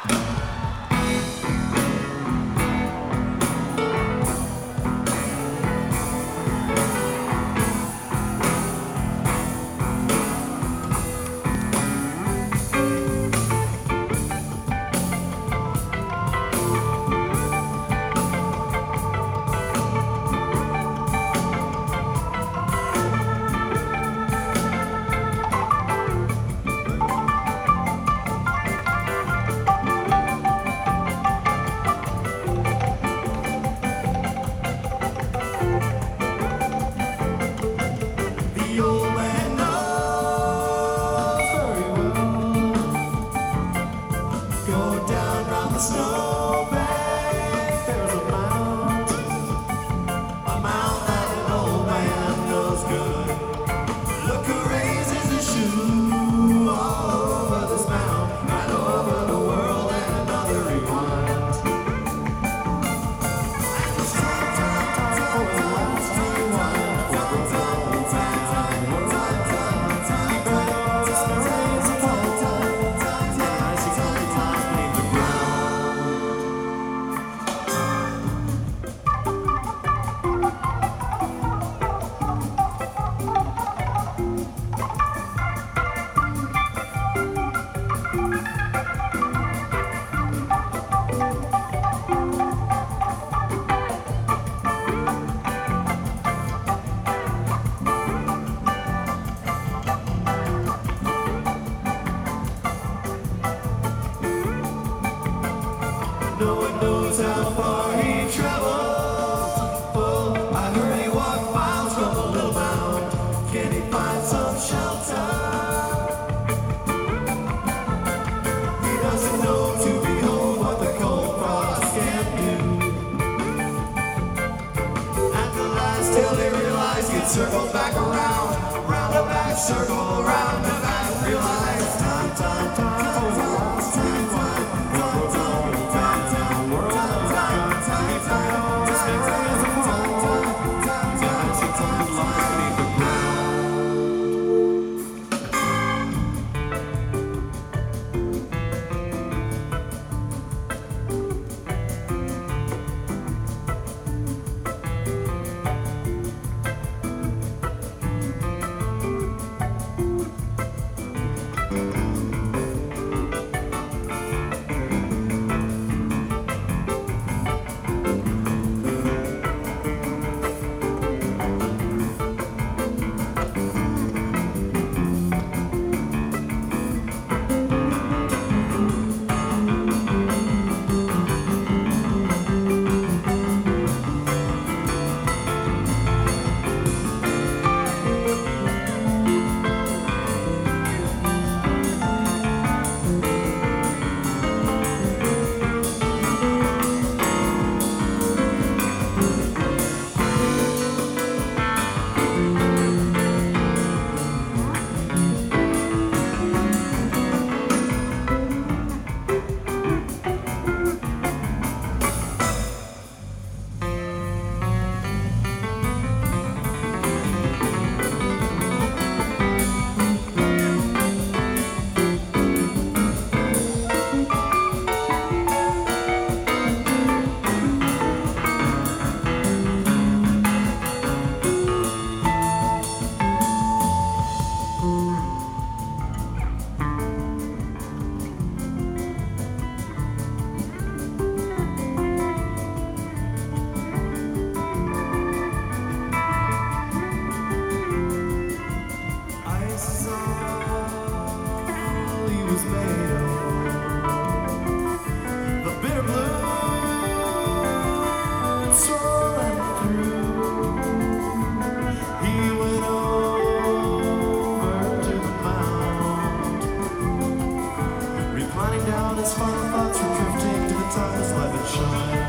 No one knows how far he traveled. Oh, I heard he walked miles from the little mound. Can he find some shelter? He doesn't know to behold what the cold frost can do. At the last till he realized he'd circle back around, round and back, circle round and back, realize time, time, time, for the last time. His final thoughts were drifting to the timeless light that shines.